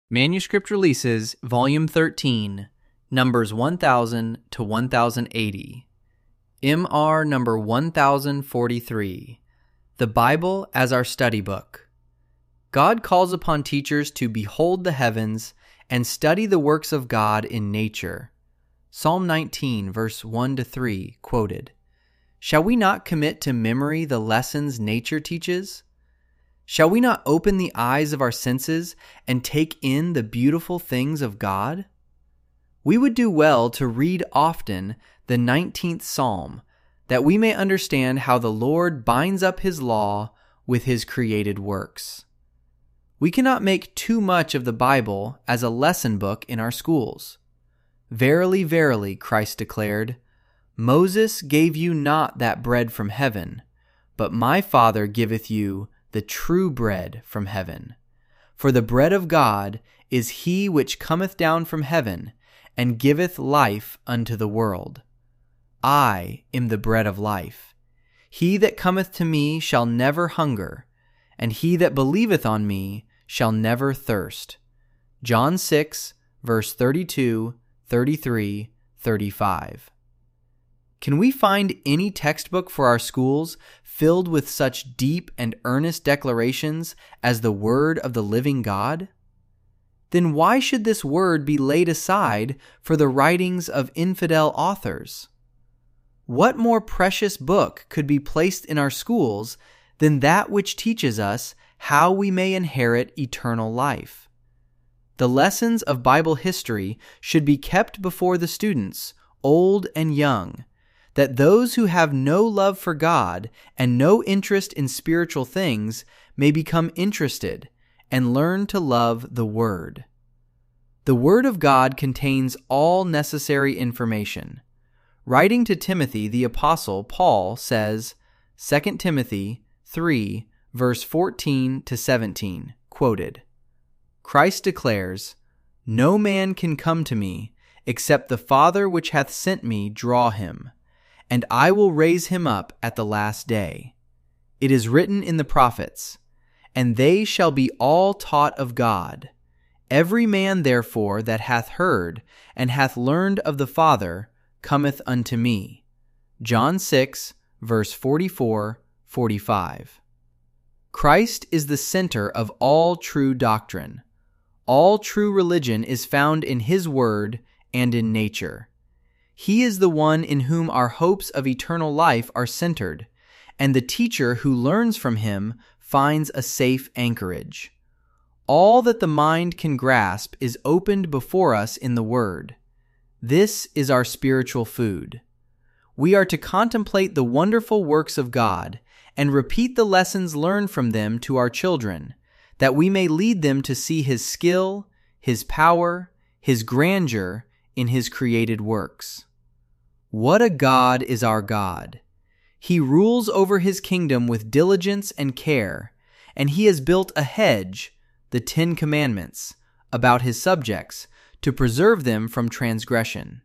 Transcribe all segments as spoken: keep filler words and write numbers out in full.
Manuscript Releases, Volume thirteen, numbers one thousand to one thousand eighty. M R number one thousand forty-three. The Bible as Our Study Book. God calls upon teachers to behold the heavens and study the works of God in nature. Psalm nineteen, verse one to three, quoted. Shall we not commit to memory the lessons nature teaches? Shall we not open the eyes of our senses and take in the beautiful things of God? We would do well to read often the nineteenth Psalm, that we may understand how the Lord binds up His law with His created works. We cannot make too much of the Bible as a lesson book in our schools. Verily, verily, Christ declared, Moses gave you not that bread from heaven, but my Father giveth you the true bread from heaven. For the bread of God is he which cometh down from heaven, and giveth life unto the world. I am the bread of life. He that cometh to me shall never hunger, and he that believeth on me shall never thirst. John six, verse thirty-two, thirty-three, thirty-five. Can we find any textbook for our schools filled with such deep and earnest declarations as the Word of the living God? Then why should this Word be laid aside for the writings of infidel authors? What more precious book could be placed in our schools than that which teaches us how we may inherit eternal life? The lessons of Bible history should be kept before the students, old and young, that those who have no love for God and no interest in spiritual things may become interested and learn to love the Word. The Word of God contains all necessary information. Writing to Timothy, the Apostle Paul says, Second Timothy three, verse fourteen to seventeen, quoted, Christ declares, No man can come to me, except the Father which hath sent me draw him, and I will raise him up at the last day. It is written in the prophets, And they shall be all taught of God. Every man therefore that hath heard and hath learned of the Father cometh unto me. John six, verse forty-four, forty-five. Christ is the center of all true doctrine. All true religion is found in His Word and in nature. He is the one in whom our hopes of eternal life are centered, and the teacher who learns from Him finds a safe anchorage. All that the mind can grasp is opened before us in the Word. This is our spiritual food. We are to contemplate the wonderful works of God and repeat the lessons learned from them to our children, that we may lead them to see His skill, His power, His grandeur in His created works. What a God is our God! He rules over His kingdom with diligence and care, and He has built a hedge, the Ten Commandments, about His subjects to preserve them from transgression.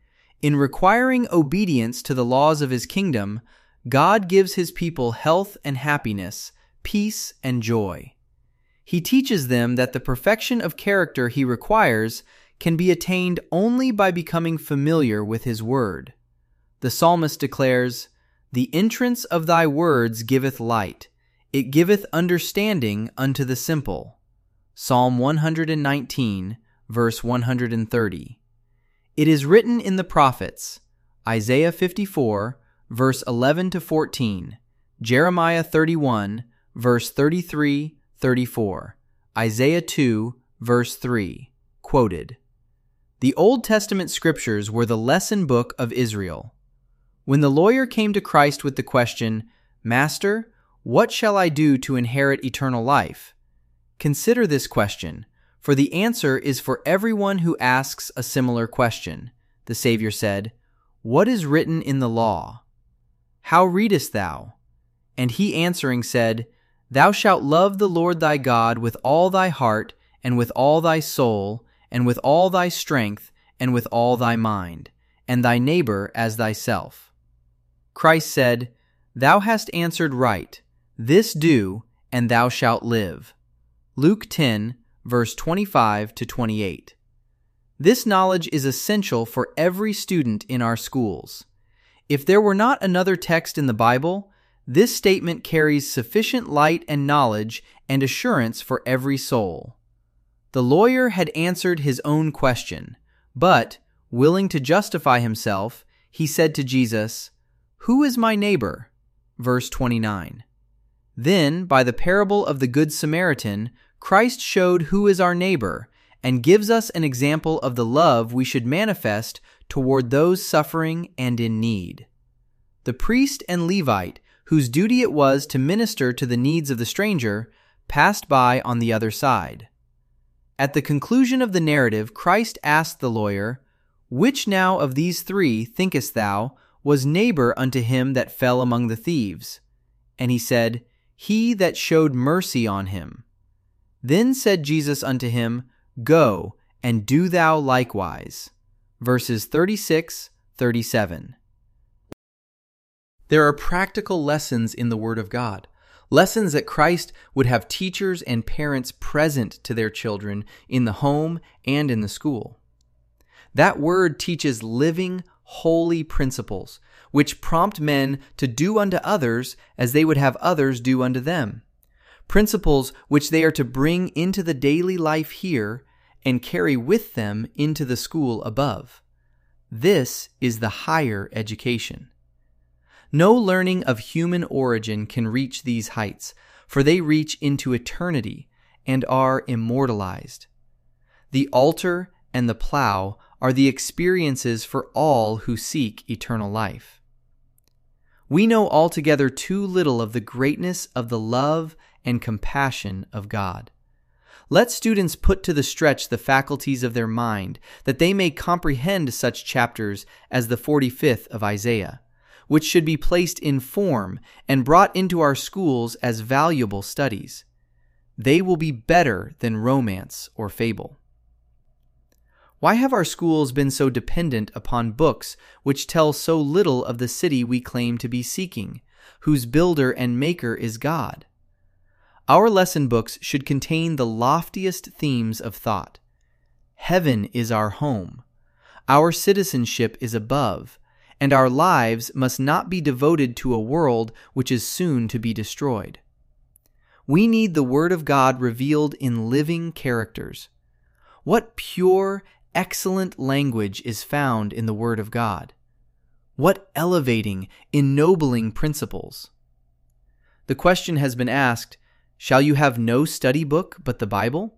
In requiring obedience to the laws of His kingdom, God gives His people health and happiness, peace and joy. He teaches them that the perfection of character He requires can be attained only by becoming familiar with His Word. The psalmist declares, The entrance of Thy words giveth light, it giveth understanding unto the simple. Psalm one hundred nineteen, verse one hundred thirty. It is written in the prophets, Isaiah fifty-four, verse eleven to fourteen, Jeremiah thirty-one, verse thirty-three, thirty-four, Isaiah two, verse three, quoted. The Old Testament scriptures were the lesson book of Israel. When the lawyer came to Christ with the question, Master, what shall I do to inherit eternal life? Consider this question, for the answer is for everyone who asks a similar question. The Savior said, What is written in the law? How readest thou? And he answering said, Thou shalt love the Lord thy God with all thy heart, and with all thy soul, and with all thy strength, and with all thy mind, and thy neighbor as thyself. Christ said, Thou hast answered right. This do, and thou shalt live. Luke ten, verse twenty-five to twenty-eight. This knowledge is essential for every student in our schools. If there were not another text in the Bible, this statement carries sufficient light and knowledge and assurance for every soul. The lawyer had answered his own question, but, willing to justify himself, he said to Jesus, "Who is my neighbor?" Verse twenty-nine. Then, by the parable of the Good Samaritan, Christ showed who is our neighbor and gives us an example of the love we should manifest toward those suffering and in need. The priest and Levite, whose duty it was to minister to the needs of the stranger, passed by on the other side. At the conclusion of the narrative, Christ asked the lawyer, "Which now of these three, thinkest thou, was neighbor unto him that fell among the thieves?" And he said, "He that showed mercy on him." Then said Jesus unto him, "Go, and do thou likewise." Verses thirty-six, thirty-seven. There are practical lessons in the Word of God, lessons that Christ would have teachers and parents present to their children in the home and in the school. That Word teaches living, holy principles, which prompt men to do unto others as they would have others do unto them. Principles which they are to bring into the daily life here and carry with them into the school above. This is the higher education. No learning of human origin can reach these heights, for they reach into eternity and are immortalized. The altar and the plow are the experiences for all who seek eternal life. We know altogether too little of the greatness of the love and compassion of God. Let students put to the stretch the faculties of their mind, that they may comprehend such chapters as the forty-fifth of Isaiah, which should be placed in form and brought into our schools as valuable studies. They will be better than romance or fable. Why have our schools been so dependent upon books which tell so little of the city we claim to be seeking, whose builder and maker is God? Our lesson books should contain the loftiest themes of thought. Heaven is our home. Our citizenship is above, and our lives must not be devoted to a world which is soon to be destroyed. We need the Word of God revealed in living characters. What pure, excellent language is found in the Word of God? What elevating, ennobling principles? The question has been asked, shall you have no study book but the Bible?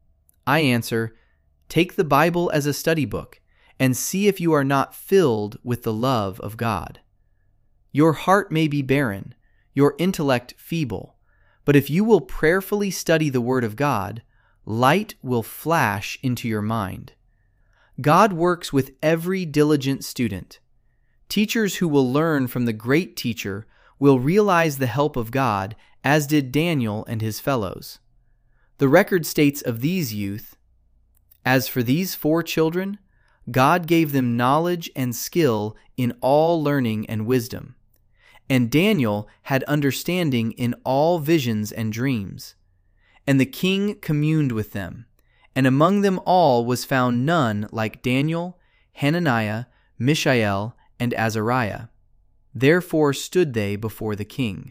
I answer, take the Bible as a study book and see if you are not filled with the love of God. Your heart may be barren, your intellect feeble, but if you will prayerfully study the Word of God, light will flash into your mind. God works with every diligent student. Teachers who will learn from the great teacher will realize the help of God, as did Daniel and his fellows. The record states of these youth, "As for these four children, God gave them knowledge and skill in all learning and wisdom. And Daniel had understanding in all visions and dreams. And the king communed with them, and among them all was found none like Daniel, Hananiah, Mishael, and Azariah. Therefore stood they before the king.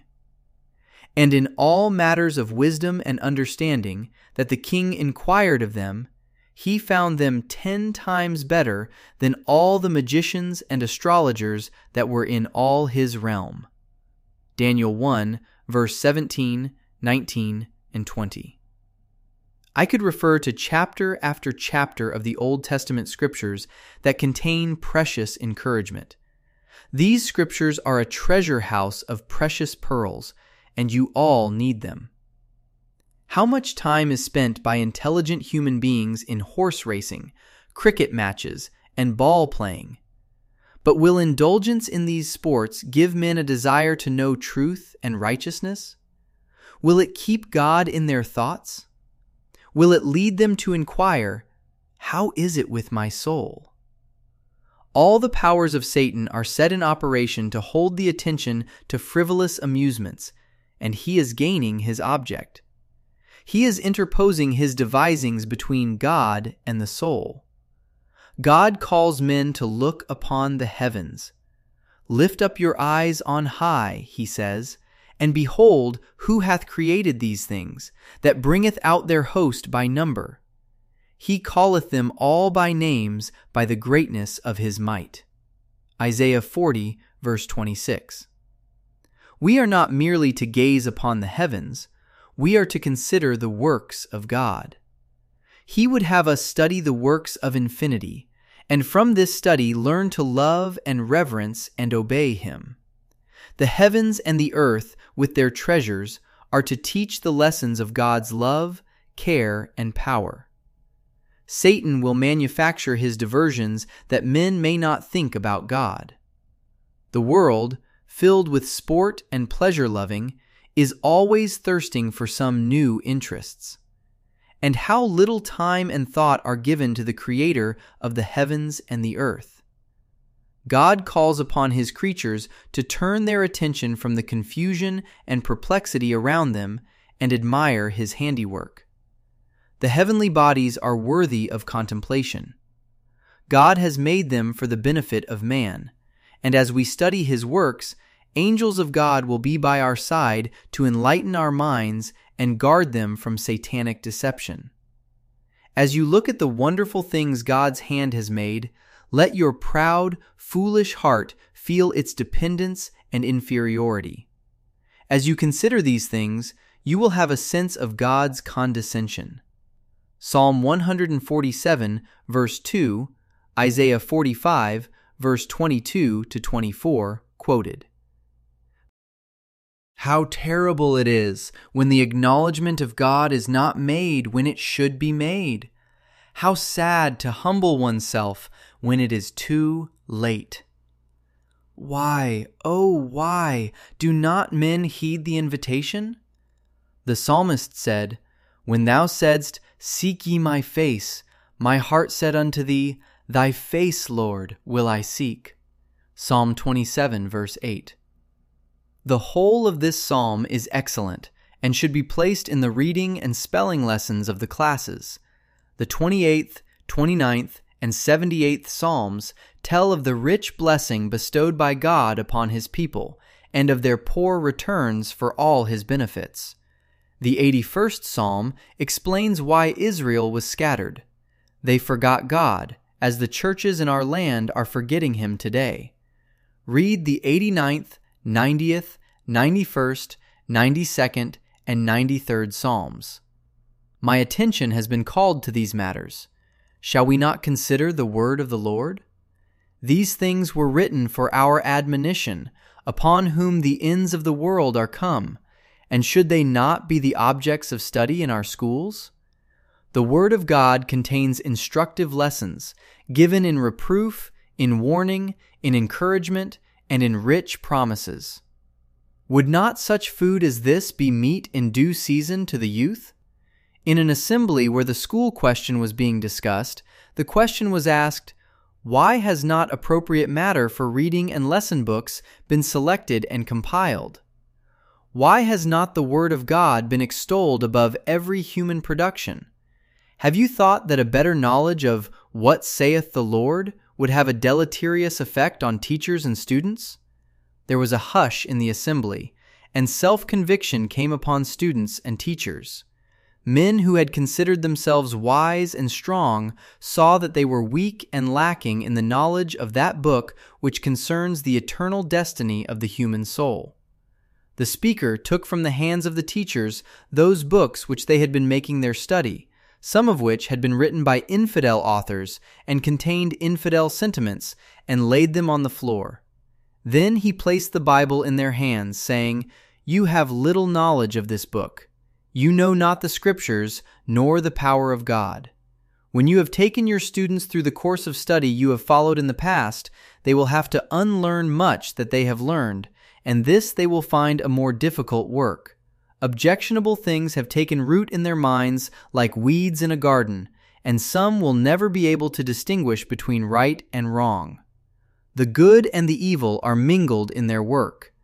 And in all matters of wisdom and understanding that the king inquired of them, he found them ten times better than all the magicians and astrologers that were in all his realm." Daniel one, verse seventeen, nineteen, and twenty. I could refer to chapter after chapter of the Old Testament scriptures that contain precious encouragement. These scriptures are a treasure house of precious pearls, and you all need them. How much time is spent by intelligent human beings in horse racing, cricket matches, and ball playing? But will indulgence in these sports give men a desire to know truth and righteousness? Will it keep God in their thoughts? Will it lead them to inquire, "How is it with my soul?" All the powers of Satan are set in operation to hold the attention to frivolous amusements, and he is gaining his object. He is interposing his devisings between God and the soul. God calls men to look upon the heavens. Lift up your eyes on high, he says, and behold who hath created these things, that bringeth out their host by number. He calleth them all by names by the greatness of his might. Isaiah forty, verse twenty-six. We are not merely to gaze upon the heavens, we are to consider the works of God. He would have us study the works of infinity, and from this study learn to love and reverence and obey him. The heavens and the earth, with their treasures, are to teach the lessons of God's love, care, and power. Satan will manufacture his diversions that men may not think about God. The world, filled with sport and pleasure-loving, is always thirsting for some new interests. And how little time and thought are given to the Creator of the heavens and the earth. God calls upon his creatures to turn their attention from the confusion and perplexity around them and admire his handiwork. The heavenly bodies are worthy of contemplation. God has made them for the benefit of man, and as we study his works, angels of God will be by our side to enlighten our minds and guard them from satanic deception. As you look at the wonderful things God's hand has made, let your proud, foolish heart feel its dependence and inferiority. As you consider these things, you will have a sense of God's condescension. Psalm one forty-seven, verse two, Isaiah forty-five, verse twenty-two to twenty-four, quoted. How terrible it is when the acknowledgement of God is not made when it should be made. How sad to humble oneself when it is too late. Why, oh why, do not men heed the invitation? The psalmist said, When thou saidst, Seek ye my face, my heart said unto thee, Thy face, Lord, will I seek. Psalm twenty-seven, verse eight. The whole of this psalm is excellent and should be placed in the reading and spelling lessons of the classes. The twenty-eighth, twenty-ninth, and seventy-eighth Psalms tell of the rich blessing bestowed by God upon his people and of their poor returns for all his benefits. The eighty-first Psalm explains why Israel was scattered. They forgot God, as the churches in our land are forgetting him today. Read the eighty-ninth, ninetieth, ninety-first, ninety-second, and ninety-third Psalms. My attention has been called to these matters. Shall we not consider the word of the Lord? These things were written for our admonition, upon whom the ends of the world are come, and should they not be the objects of study in our schools? The Word of God contains instructive lessons, given in reproof, in warning, in encouragement, and in rich promises. Would not such food as this be meat in due season to the youth? In an assembly where the school question was being discussed, the question was asked, Why has not appropriate matter for reading and lesson books been selected and compiled? Why has not the Word of God been extolled above every human production? Have you thought that a better knowledge of what saith the Lord would have a deleterious effect on teachers and students? There was a hush in the assembly, and self-conviction came upon students and teachers. Men who had considered themselves wise and strong saw that they were weak and lacking in the knowledge of that book which concerns the eternal destiny of the human soul. The speaker took from the hands of the teachers those books which they had been making their study, some of which had been written by infidel authors and contained infidel sentiments, and laid them on the floor. Then he placed the Bible in their hands, saying, You have little knowledge of this book. You know not the Scriptures, nor the power of God. When you have taken your students through the course of study you have followed in the past, they will have to unlearn much that they have learned, and this they will find a more difficult work. Objectionable things have taken root in their minds like weeds in a garden, and some will never be able to distinguish between right and wrong. The good and the evil are mingled in their work.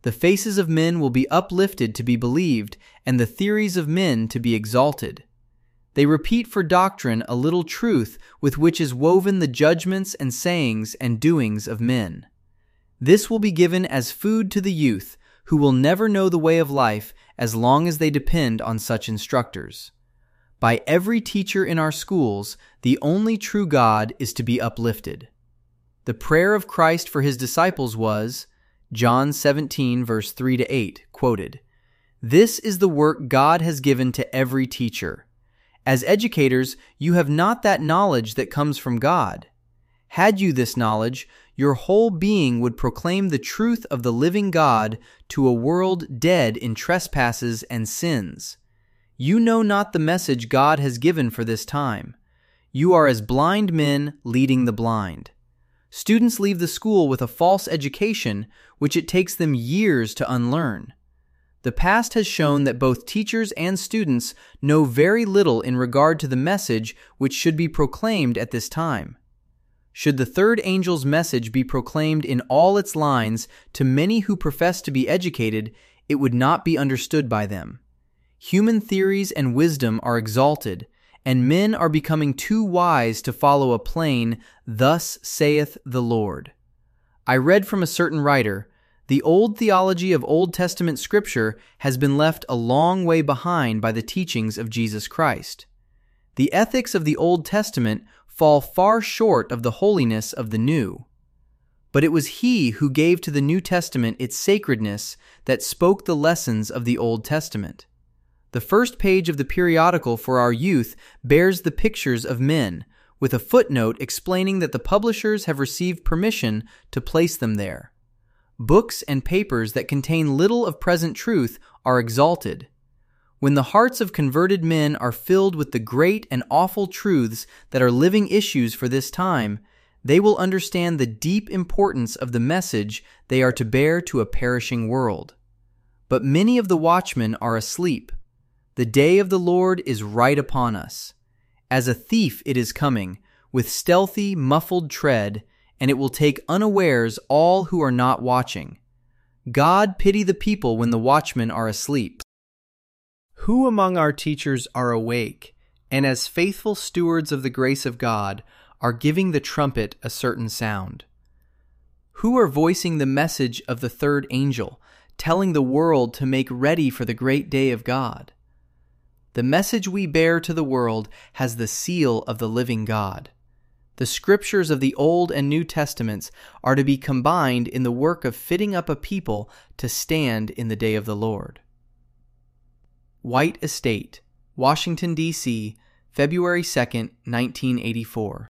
The faces of men will be uplifted to be believed, and the theories of men to be exalted. They repeat for doctrine a little truth with which is woven the judgments and sayings and doings of men. This will be given as food to the youth, who will never know the way of life as long as they depend on such instructors. By every teacher in our schools, the only true God is to be uplifted. The prayer of Christ for his disciples was, John seventeen, verse three to eight, quoted, "This is the work God has given to every teacher. As educators, you have not that knowledge that comes from God. Had you this knowledge, your whole being would proclaim the truth of the living God to a world dead in trespasses and sins. You know not the message God has given for this time. You are as blind men leading the blind. Students leave the school with a false education, which it takes them years to unlearn. The past has shown that both teachers and students know very little in regard to the message which should be proclaimed at this time. Should the third angel's message be proclaimed in all its lines to many who profess to be educated, it would not be understood by them. Human theories and wisdom are exalted, and men are becoming too wise to follow a plain, "Thus saith the Lord." I read from a certain writer, "The old theology of Old Testament Scripture has been left a long way behind by the teachings of Jesus Christ. The ethics of the Old Testament fall far short of the holiness of the New. But it was He who gave to the New Testament its sacredness that spoke the lessons of the Old Testament. The first page of the periodical for our youth bears the pictures of men, with a footnote explaining that the publishers have received permission to place them there. Books and papers that contain little of present truth are exalted. When the hearts of converted men are filled with the great and awful truths that are living issues for this time, they will understand the deep importance of the message they are to bear to a perishing world. But many of the watchmen are asleep. The day of the Lord is right upon us. As a thief it is coming, with stealthy, muffled tread, and it will take unawares all who are not watching. God pity the people when the watchmen are asleep." Who among our teachers are awake, and as faithful stewards of the grace of God, are giving the trumpet a certain sound? Who are voicing the message of the third angel, telling the world to make ready for the great day of God? The message we bear to the world has the seal of the living God. The scriptures of the Old and New Testaments are to be combined in the work of fitting up a people to stand in the day of the Lord. White Estate, Washington, D C, February second, nineteen eighty-four.